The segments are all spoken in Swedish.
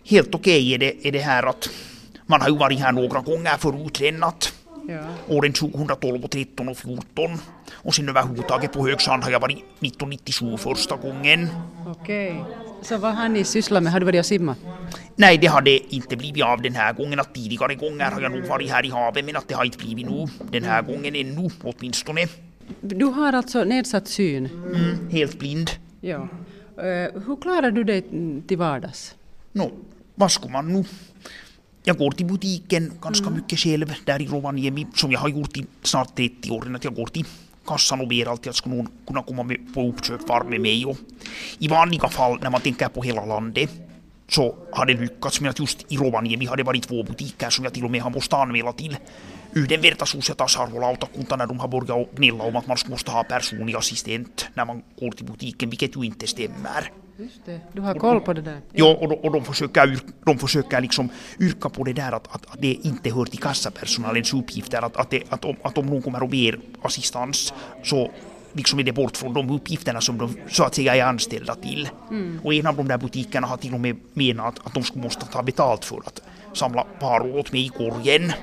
Helt okej är det här att man har ju varit här några gånger förut tränat. Ja. Åren 2012, 13 och 14. Och sen överhuvudtaget på Högsand har jag varit 1997 första gången. Okej. Så vad har ni sysslat med? Har du varit och simma? Nej, det hade inte blivit av den här gången. Att tidigare gånger har jag nog varit här i havet, men att det har inte blivit nu den här gången ännu åtminstone. Du har alltså nedsatt syn? Helt blind. Ja. Hur klarar du dig till vardags? Vad ska man nu? Jag går till butiken ganska mycket själv där i Rovaniemi, som jag har gjort i snart 30 år. Att jag går till kassan och ber alltid att ska någon kunna komma med på uppköp var med mig. Och i vanliga fall, när man tänker på hela landet, så har det lyckats. Men att just i Rovaniemi har det varit 2 butiker som jag till och med har måste anmäla till yhdenvertaisuus- ja tasa-arvolautakunta när de har börjat gnälla om att man måste ha personlig assistent när man går till butiken, vilket ju inte stämmer. Just det. Du har koll på det där. Ja, och de försöker liksom yrka på det där att det inte hör till kassapersonalens uppgifter, att om någon kommer och ber assistans så liksom är det bort från de uppgifterna som de så att säga är anställda till. Och en av de där butikerna har till och med menat att de måste ta betalt för att samla varor åt mig i korgen.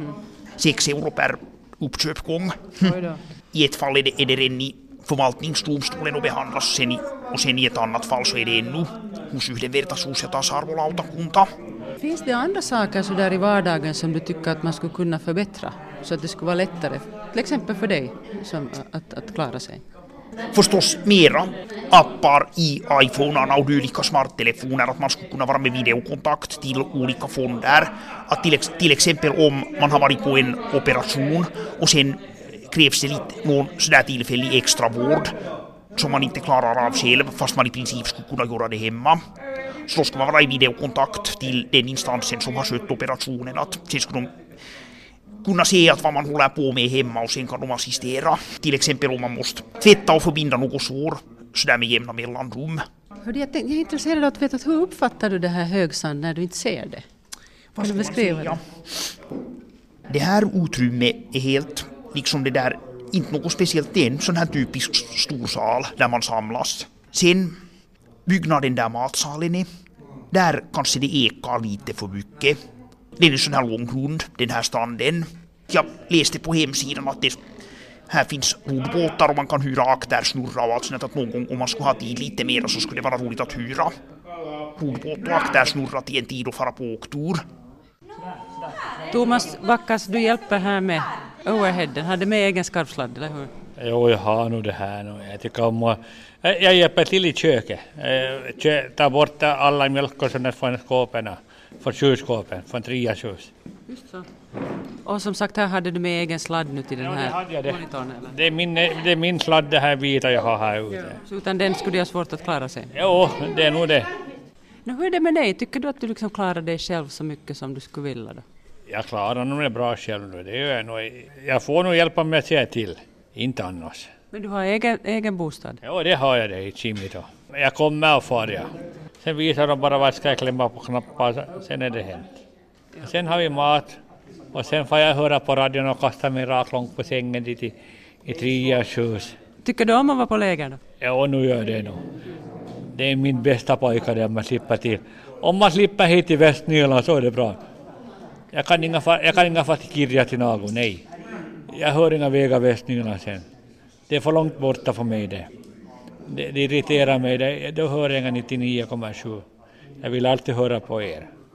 6 euro per uppköpgång. I ett fall är det redan i förvaltningsdomstolen och behandlas och sen i ett annat fall så är det ännu hos yhdenvertaisuus- ja tasa-arvolautakunta. Finns det andra saker så där i vardagen som du tycker att man skulle kunna förbättra så att det skulle vara lättare, till exempel för dig att klara sig? Förstås mera appar i iPhonearna och dylika smarttelefoner, att man skulle kunna vara med videokontakt till olika fonder. Att till exempel om man har varit på en operation och sen krävs det lite någon sådär tillfällig extra vård som man inte klarar av själv fast man i princip skulle kunna göra det hemma. Så ska man vara i videokontakt till den instansen som har skött operationen. Att sen ska de kunna se att vad man håller på med hemma och sen kan de assistera. Till exempel om man måste tvätta och förbinda något sår sådär med jämna mellanrum. Jag är intresserad av att veta hur uppfattar du det här Högsand när du inte ser det? Kan du beskriva det? Det här utrymmet är helt liksom det där, inte något speciellt, det är en sån här typisk storsal där man samlas. Sen byggnaden där matsalen är, där kanske det ekar lite för mycket. Det är en sån här lång rund, den här standen. Jag läste på hemsidan att det här finns rodbåtar och man kan hyra akter, snurra och allt sånt, att någon gång om man skulle ha tid lite mer så skulle det vara roligt att hyra rodbåt och akter snurra till en tid och fara på åktur. Thomas Backas, du hjälper här med overheaden. Har du med egen skarpsladd, eller hur? Jo, jag har nog det här nu. Jag tycker om jag hjälper till i köket. Ta bort alla mjölkkorsen från skåpen, från kylskåpen, från 3 kyls. Just så. Och som sagt, här hade du med egen sladd nu till den här monitorn, eller? Det är min sladd, det här vita jag har här ute. Ja. Så utan den skulle det ha svårt att klara sig? Jo, det är nog det. Hur är det med dig? Tycker du att du liksom klarar dig själv så mycket som du skulle vilja då? Jag klarar nog det bra själv nu. Det gör jag nog. Jag får nog hjälpa mig att se till. Inte annars. Men du har egen bostad? Ja, det har jag det i Chimito. Jag kommer och far, ja. Sen visar de bara vad ska jag klämma på knappar. Sen är det hänt. Sen har vi mat. Och sen får jag höra på radion och kasta mig rakt långt på sängen dit i 3 kyls. Tycker du om att vara på läger då? Ja, nu gör det nog. Det är min bästa pojke där man slipper till. Om man slipper hit till Västnyland så är det bra. Jag kan inga få till Kirja till någon, nej. Jag hör inga vägar Västnyland sen. Det är för långt borta för mig det. Det irriterar mig, då hör jag 99,7. Jag vill alltid höra på er.